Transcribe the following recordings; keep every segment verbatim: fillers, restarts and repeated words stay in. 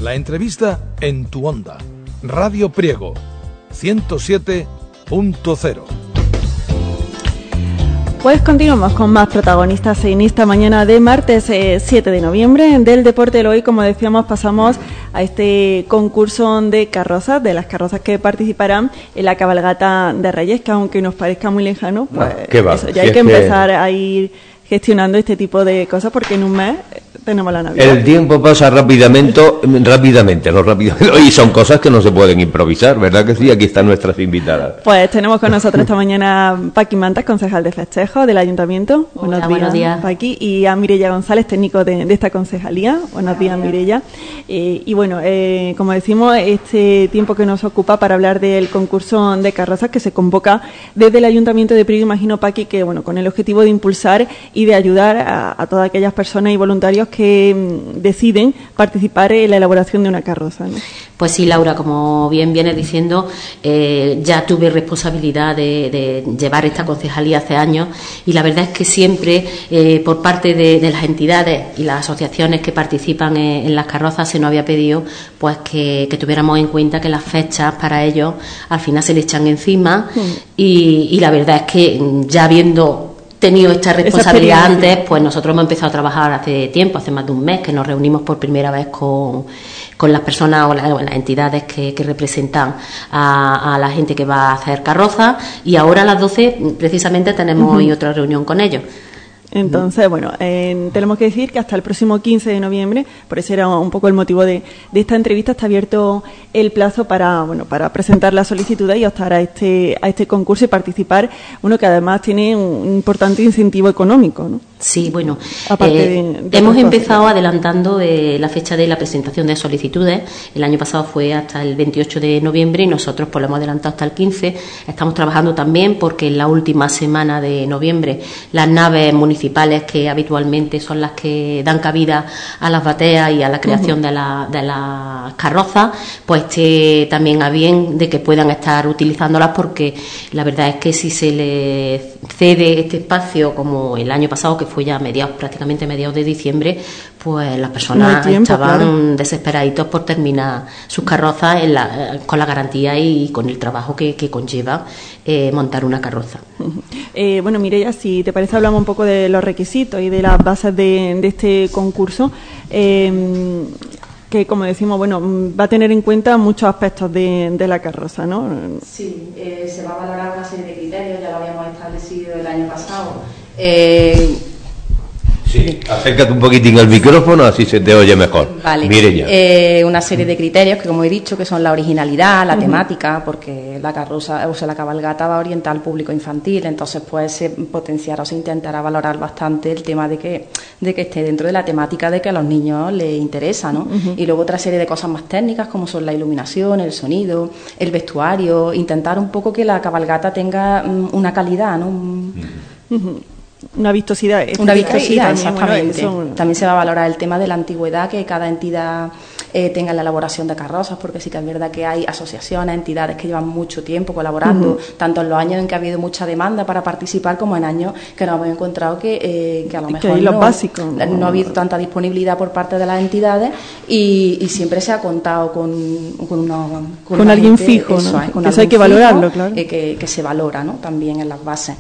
La entrevista en tu onda. Radio Priego, ciento siete punto cero. Pues continuamos con más protagonistas en esta mañana de martes eh, siete de noviembre del Deporte del Hoy. Como decíamos, pasamos a este concurso de carrozas, de las carrozas que participarán en la cabalgata de Reyes, que aunque nos parezca muy lejano, pues no, ¿qué va? Eso, ya si hay que es empezar que... a ir gestionando este tipo de cosas, porque en un mes tenemos la Navidad. El tiempo pasa rápidamente, rápidamente, no rápidamente, y son cosas que no se pueden improvisar, ¿verdad que sí? Aquí están nuestras invitadas. Pues tenemos con nosotros esta mañana Paqui Mantas, concejal de festejos del Ayuntamiento. Hola, buenos días, buenos días. Paqui, y a Mireia González, técnico de, de esta concejalía. Buenos días, Mireia. Eh, y bueno, eh, como decimos, este tiempo que nos ocupa para hablar del concurso de carrozas que se convoca desde el Ayuntamiento de Priego, imagino, Paqui, que bueno, con el objetivo de impulsar y de ayudar a, a todas aquellas personas y voluntarios que mm, deciden participar en la elaboración de una carroza, ¿no? Pues sí, Laura, como bien vienes diciendo, eh, ya tuve responsabilidad de, de llevar esta concejalía hace años, y la verdad es que siempre eh, por parte de, de las entidades y las asociaciones que participan en, en las carrozas se nos había pedido pues que, que tuviéramos en cuenta que las fechas para ellos al final se le echan encima, sí. y, y la verdad es que ya viendo tenido esta responsabilidad antes, pues nosotros hemos empezado a trabajar hace tiempo, hace más de un mes, que nos reunimos por primera vez con, con las personas o las, o las entidades que, que representan a, a la gente que va a hacer carroza, y ahora a las doce precisamente tenemos uh-huh. hoy otra reunión con ellos. Entonces, bueno, eh, tenemos que decir que hasta el próximo quince de noviembre, por eso era un poco el motivo de, de esta entrevista, está abierto el plazo para, bueno, para presentar la solicitud y optar a este, a este concurso y participar, uno que además tiene un importante incentivo económico, ¿no? Sí, bueno, Aparte eh, de, de hemos empezado adelantando eh, la fecha de la presentación de solicitudes. El año pasado fue hasta el veintiocho de noviembre y nosotros pues lo hemos adelantado hasta el quince. Estamos trabajando también porque en la última semana de noviembre las naves municipales, que habitualmente son las que dan cabida a las bateas y a la creación uh-huh. de, la, de las carrozas, pues esté también a bien de que puedan estar utilizándolas, porque la verdad es que si se les cede este espacio como el año pasado, que fue ya a mediados, prácticamente mediados de diciembre, pues las personas no tiempo, estaban claro. desesperaditos por terminar sus carrozas en la, con la garantía y con el trabajo que, que conlleva eh, montar una carroza. Uh-huh. Eh, bueno, Mireia, si te parece, hablamos un poco de los requisitos y de las bases de, de este concurso, eh, que, como decimos, bueno, va a tener en cuenta muchos aspectos de, de la carroza, ¿no? Sí, eh, se va a valorar una serie de criterios, ya lo habíamos establecido el año pasado. Eh, Sí, acércate un poquitín al micrófono, así se te oye mejor. Vale. Mireia. Eh, una serie de criterios que, como he dicho, que son la originalidad, la uh-huh. temática, porque la carroza, o sea, la cabalgata va orientada al público infantil, entonces pues se potenciará o se intentará valorar bastante el tema de que, de que esté dentro de la temática de que a los niños les interesa, ¿no? Uh-huh. Y luego otra serie de cosas más técnicas, como son la iluminación, el sonido, el vestuario, intentar un poco que la cabalgata tenga um, una calidad, ¿no? Un, uh-huh. Una vistosidad. Una vistosidad, también, exactamente. Bueno, eso... También se va a valorar el tema de la antigüedad, que cada entidad eh, tenga la elaboración de carrozas, porque sí que es verdad que hay asociaciones, entidades que llevan mucho tiempo colaborando, uh-huh. tanto en los años en que ha habido mucha demanda para participar, como en años que nos hemos encontrado que, eh, que a lo mejor que no, básico, no, no ha habido tanta disponibilidad por parte de las entidades, y, y siempre se ha contado con, con, uno, con, con alguien gente, fijo, eso, ¿no? es, con eso hay que valorarlo, fijo, claro. Eh, que, que se valora, ¿no? También en las bases.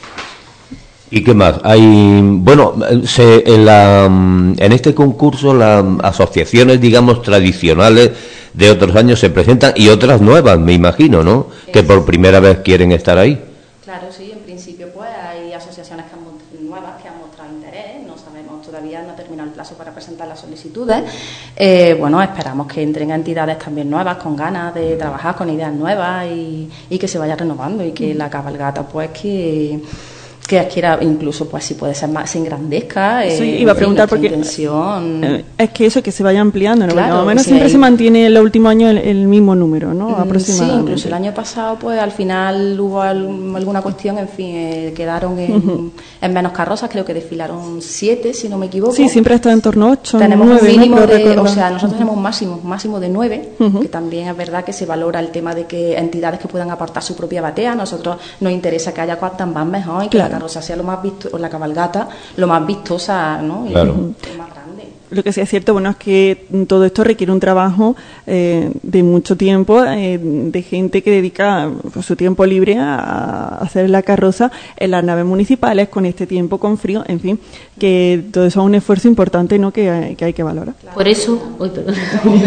¿Y qué más? Hay, bueno, se, en, la, en este concurso las asociaciones, digamos, tradicionales de otros años se presentan, y otras nuevas, me imagino, ¿no? Que por primera vez quieren estar ahí. Claro, sí, en principio pues hay asociaciones que han, nuevas que han mostrado interés, no sabemos, todavía no ha terminado el plazo para presentar las solicitudes. Eh, bueno, esperamos que entren entidades también nuevas, con ganas de trabajar, con ideas nuevas, y, y que se vaya renovando, y que la cabalgata pues que... que adquiera, incluso pues si puede ser más, se engrandezca. Eso eh, iba a preguntar porque intención... eh, es que eso, que se vaya ampliando, ¿no? Claro, más o menos si siempre hay... se mantiene en los últimos años el, el mismo número, ¿no? Mm, aproximadamente. Sí, incluso el año pasado pues al final hubo algún, alguna cuestión, en fin, eh, quedaron en, uh-huh. en menos carrozas, creo que desfilaron siete, si no me equivoco. Sí, siempre está en torno a ocho, tenemos nueve, un mínimo ¿no? de, Recordar. o sea, nosotros uh-huh. tenemos un máximo, máximo de nueve, uh-huh. que también es verdad que se valora el tema de que entidades que puedan aportar su propia batea. A nosotros nos interesa que haya cuantas más mejor, y que claro. la carroza sea lo más visto, o la cabalgata lo más vistosa, ¿no? Y claro. lo más grande. Lo que sí es cierto, bueno, es que todo esto requiere un trabajo eh, de mucho tiempo, eh, de gente que dedica pues, su tiempo libre a hacer la carroza en las naves municipales, con este tiempo, con frío, en fin, que todo eso es un esfuerzo importante, ¿no?, que, que hay que valorar. Por eso, uy, perdón,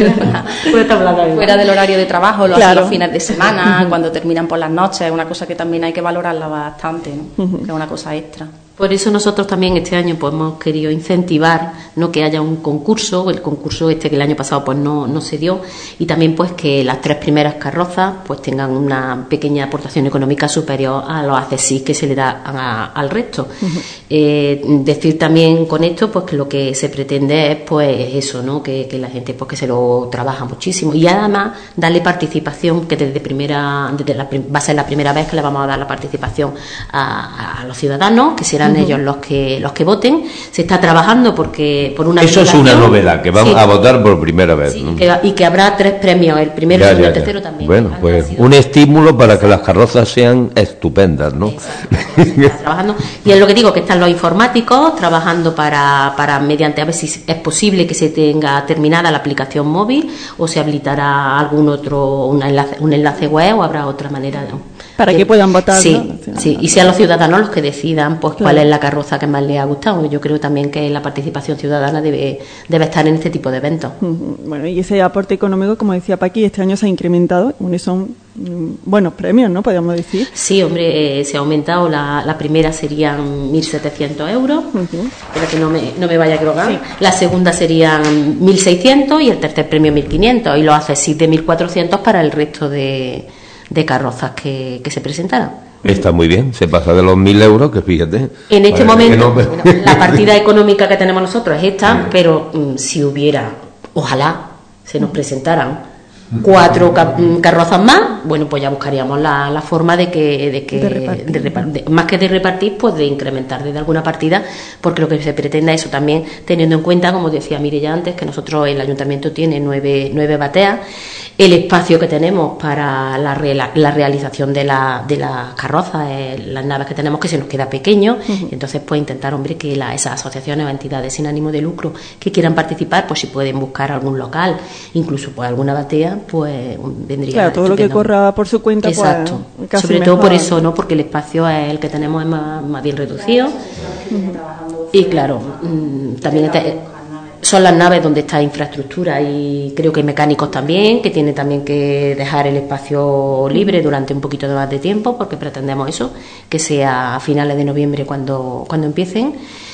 fuera del horario de trabajo, lo claro. hacen los fines de semana, cuando terminan por las noches, es una cosa que también hay que valorarla bastante, ¿no? Uh-huh. Que es una cosa extra. Por eso nosotros también este año pues hemos querido incentivar, no que haya un concurso, el concurso este que el año pasado pues no, no se dio, y también pues que las tres primeras carrozas pues tengan una pequeña aportación económica superior a los accesis que se le da a, al resto. Uh-huh. Eh, decir también con esto pues que lo que se pretende es pues eso, ¿no? Que, que la gente pues que se lo trabaja muchísimo y además darle participación, que desde primera, desde la, va a ser la primera vez que le vamos a dar la participación a, a los ciudadanos, que serán uh-huh. ellos los que los que voten. Se está trabajando porque por una eso es una novedad, que van sí. a votar por primera vez, sí, ¿no? que, y que habrá tres premios, el primero, ya, el segundo ya, y el tercero ya. también. Bueno, pues un estímulo para que las carrozas sean estupendas, ¿no? Exacto, se está trabajando. Y es lo que digo, que están los informáticos trabajando para, para mediante, a ver si es posible que se tenga terminada la aplicación móvil o se habilitará algún otro, un enlace, un enlace web o habrá otra manera de, para de, que puedan votar, sí, ¿no? Sí, y sean los ciudadanos los que decidan pues claro. cuál es la carroza que más les ha gustado. Yo creo también que la participación ciudadana debe, debe estar en este tipo de eventos. Bueno, y ese aporte económico, como decía Paqui, este año se ha incrementado, bueno, son buenos premios, ¿no?, podríamos decir. Sí, hombre, eh, se ha aumentado, la, la primera serían mil setecientos euros, uh-huh. para que no me, no me vaya a equivocar, sí. La segunda serían mil seiscientos y el tercer premio mil quinientos y los accesorios de mil cuatrocientos para el resto de, de carrozas que, que se presentaran. Está muy bien, se pasa de los mil euros, que fíjate. En este momento, no... bueno, la partida económica que tenemos nosotros es esta, sí. pero um, si hubiera, ojalá se nos presentaran cuatro ca- carrozas más, bueno, pues ya buscaríamos la, la forma de que, de que de repartir. De repar- de, más que de repartir, pues de incrementar desde alguna partida, porque lo que se pretende es eso también, teniendo en cuenta, como decía Mireia antes, que nosotros, el ayuntamiento tiene nueve, nueve bateas, el espacio que tenemos para la, re, la, la realización de la, de las carrozas, eh, las naves que tenemos, que se nos queda pequeño, uh-huh. entonces pues intentar, hombre, que la, esas asociaciones o entidades sin ánimo de lucro que quieran participar, pues si pueden buscar algún local, incluso pues alguna batea, pues vendría. Claro, todo estupendo. Lo que corra por su cuenta. Exacto. Pues, casi sobre mejor. todo por eso, ¿no? Porque el espacio es el que tenemos es más, más bien reducido. Uh-huh. Y claro, mmm, también está, son las naves donde está infraestructura y creo que hay mecánicos también, que tienen también que dejar el espacio libre durante un poquito más de tiempo, porque pretendemos eso, que sea a finales de noviembre cuando, cuando empiecen.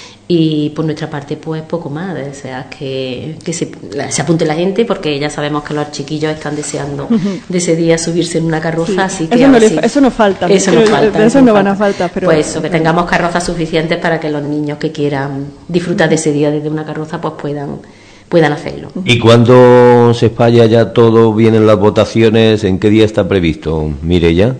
Y por nuestra parte pues poco más, o sea que, que se, se apunte la gente, porque ya sabemos que los chiquillos están deseando de ese día subirse en una carroza, sí. así que eso, no le, sí, eso nos falta, eso nos falta, de eso no van falta. a faltar, pero pues eso, que tengamos carrozas suficientes para que los niños que quieran disfrutar de ese día desde una carroza pues puedan puedan hacerlo. ¿Y cuando se falla ya todo, vienen las votaciones? ¿En qué día está previsto, Mireia?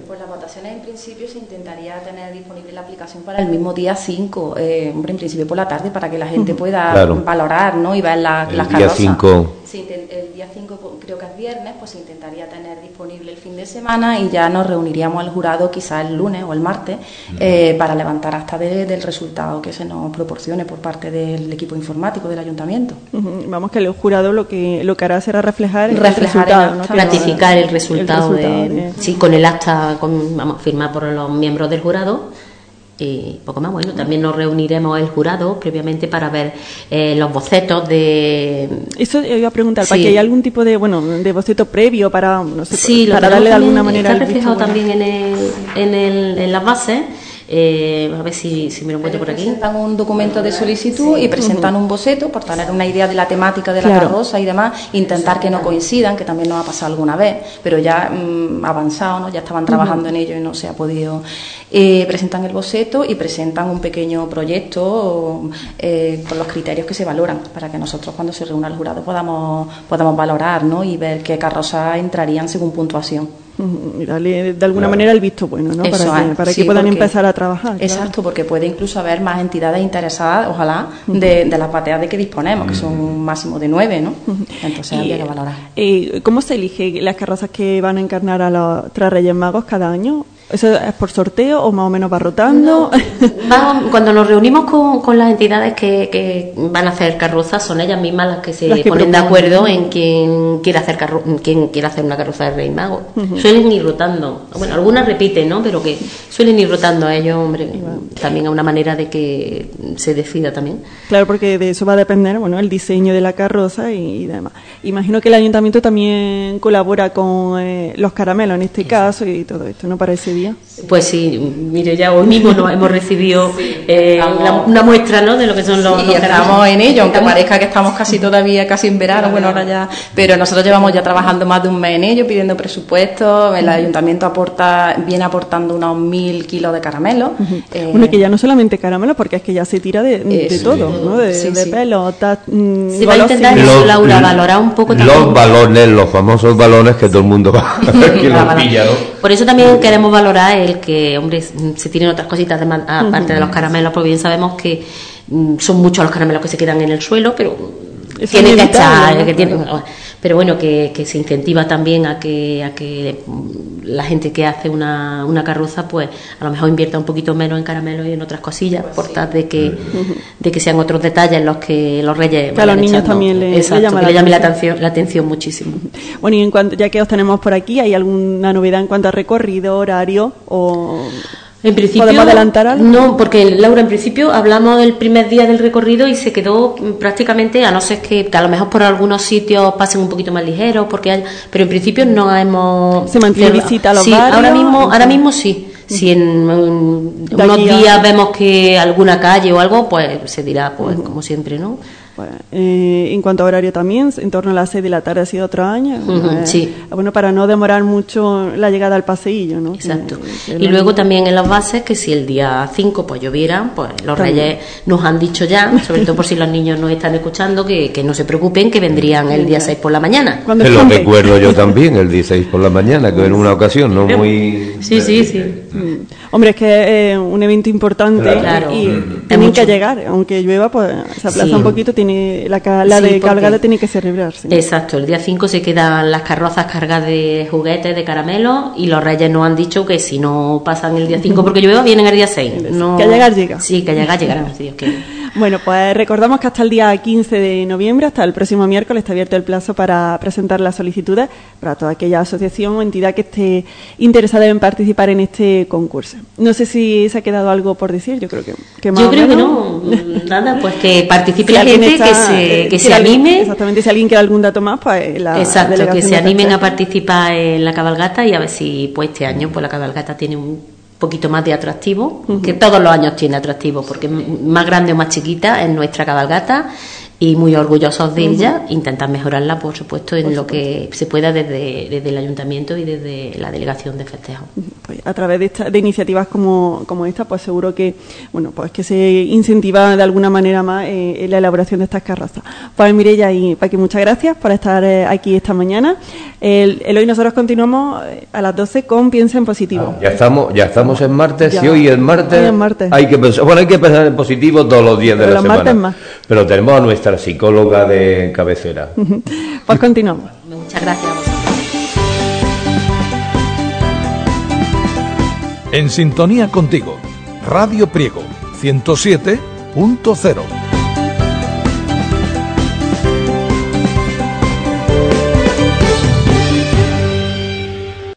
Para el mismo día cinco, eh, hombre, en principio por la tarde, para que la gente pueda claro. valorar, ¿no? Y ver la, las carrozas. cinco. Sí, el día cinco creo que es viernes, pues se intentaría tener disponible el fin de semana y ya nos reuniríamos al jurado quizás el lunes o el martes eh, para levantar hasta de, del resultado que se nos proporcione por parte del equipo informático del ayuntamiento. Uh-huh. Vamos, que el jurado lo que lo que hará será reflejar, reflejar el resultado, el acta, ¿no? ratificar el resultado, el resultado de, de... sí, con el acta con, vamos, firmado por los miembros del jurado. Y poco más. Bueno, también nos reuniremos el jurado previamente para ver eh, los bocetos de... Eso iba a preguntar, sí. ¿para que hay algún tipo de bueno de boceto previo para no sé, sí, para darle de alguna manera está reflejado visto, también bueno. en, el, en, el, en las bases? Eh, a ver si, si me lo encuentro por aquí. Presentan un documento de solicitud sí. y presentan uh-huh. un boceto por tener una idea de la temática de la claro. carroza y demás, intentar que no coincidan, que también nos ha pasado alguna vez, pero ya mmm, avanzado, ¿no? Ya estaban trabajando uh-huh. en ello y no se ha podido. Eh, presentan el boceto y presentan un pequeño proyecto eh, con los criterios que se valoran, para que nosotros cuando se reúna el jurado podamos, podamos valorar, ¿no? Y ver qué carrozas entrarían según puntuación. Y darle de alguna claro. manera el visto bueno, ¿no? Para que, para sí, que puedan porque, empezar a trabajar. Exacto, claro. porque puede incluso haber más entidades interesadas, ojalá, uh-huh. de, de las bateas de que disponemos, que son un máximo de nueve, ¿no? Uh-huh. Entonces habría que valorar. ¿Y cómo se elige las carrozas que van a encarnar a los tres Reyes Magos cada año? ¿Eso es por sorteo o más o menos va rotando? No, va, cuando nos reunimos con, con las entidades que, que van a hacer carrozas, son ellas mismas las que se las que ponen proponen. de acuerdo en quién quiere hacer carro, quién quiere hacer una carroza de Rey Mago. Uh-huh. Suelen ir rotando. Bueno, algunas repiten, ¿no? Pero que suelen ir rotando a ellos, hombre. Bueno. También a una manera de que se decida también. Claro, porque de eso va a depender, bueno, el diseño de la carroza y, y demás. Imagino que el ayuntamiento también colabora con eh, los caramelos en este caso y todo esto, ¿no? Para ese día. Pues sí, mire, ya hoy mismo nos hemos recibido eh, la, una muestra, ¿no?, de lo que son los, sí, los estamos en ello, aunque parezca que estamos casi todavía casi en verano, bueno, ahora ya, pero nosotros llevamos ya trabajando más de un mes en ello, pidiendo presupuestos. El ayuntamiento aporta, viene aportando unos mil kilos de caramelos. Uh-huh. eh, bueno, que ya no solamente caramelos, porque es que ya se tira de, de sí, todo, ¿no? De, sí, de sí. pelotas. Mmm, se va a intentar eso, Laura, valorar un poco también. Los balones, los famosos balones que todo el mundo va que los pilla, ¿no? Por eso también queremos valorar el que, hombre, se tienen otras cositas de, aparte uh-huh. de los caramelos, porque bien sabemos que mm, son muchos los caramelos que se quedan en el suelo, pero eso tiene que estar, ¿no? que tiene, pero bueno, que, que se incentiva también a que a que la gente que hace una, una carroza, pues a lo mejor invierta un poquito menos en caramelos y en otras cosillas, por tal de que uh-huh. de que sean otros detalles los que los reyes que a los niños echando. También le, Exacto, le llama, que la, le llame atención. la atención la atención muchísimo. Bueno, y en cuanto, ya que os tenemos por aquí, ¿hay alguna novedad en cuanto a recorrido, horario o...? En principio, ¿podemos adelantar algo? No, porque Laura, en principio hablamos del primer día del recorrido y se quedó prácticamente, a no ser que, que a lo mejor por algunos sitios pasen un poquito más ligeros, porque hay, pero en principio no hemos... ¿Se mantiene visita a los sí, barrios? ahora mismo, ahora mismo sí. Si en um, unos días a... vemos que alguna calle o algo, pues se dirá, pues uh-huh. como siempre, ¿no? Bueno, eh, en cuanto a horario también, en torno a las seis de la tarde ha sido otro año. Uh-huh, eh, sí. Bueno, para no demorar mucho la llegada al paseillo, ¿no? Exacto. Eh, y luego también en las bases, que si el día cinco pues lloviera, pues los también. Reyes nos han dicho ya, sobre todo por si los niños nos están escuchando, que, que no se preocupen, que vendrían el día seis por la mañana. Te lo recuerdo yo también, el día seis por la mañana, que en una ocasión no muy... Sí, sí, sí. Mm. Hombre, es que es eh, un evento importante claro. y Mm. tienen que llegar, aunque llueva, pues se aplaza sí. un poquito, tiene la, la sí, de cabalgata tiene que celebrarse. Exacto, el día cinco se quedan las carrozas cargadas de juguetes, de caramelos, y los Reyes nos han dicho que si no pasan el día cinco porque llueva, vienen el día seis. No... Que llegar llega. Sí, que llegar llegarán, si Dios quiere. Bueno, pues recordamos que hasta el día quince de noviembre, hasta el próximo miércoles, está abierto el plazo para presentar las solicitudes para toda aquella asociación o entidad que esté interesada en participar en este concurso. No sé si se ha quedado algo por decir, yo creo que, que más Yo o creo menos. que no, nada, pues que participe si la gente, está, que se, que si se alguien, anime. Exactamente, si alguien quiere algún dato más, pues la Exacto, que se animen de a participar en la cabalgata y a ver si pues este año pues la cabalgata tiene un poquito más de atractivo, uh-huh. que todos los años tiene atractivo, porque más grande o más chiquita es nuestra cabalgata y muy orgullosos de ella, uh-huh. intentar mejorarla, por supuesto, en por lo supuesto. que se pueda desde, desde el ayuntamiento y desde la delegación de festejos. Pues a través de, esta, de iniciativas como, como esta, pues seguro que bueno pues que se incentiva de alguna manera más eh, en la elaboración de estas carrozas. Pues Mireia y Paqui, muchas gracias por estar eh, aquí esta mañana. El, el hoy nosotros continuamos a las doce con Piensa en Positivo. Ah, ya estamos ya estamos en martes, ya. Si hoy es martes, hoy es martes. Hay que pensar, bueno, hay que pensar en positivo todos los días de Pero la los semana. Martes más. Pero tenemos a nuestra psicóloga de cabecera. Pues continuamos. Muchas gracias a vosotros. En sintonía contigo, Radio Priego ciento siete punto cero.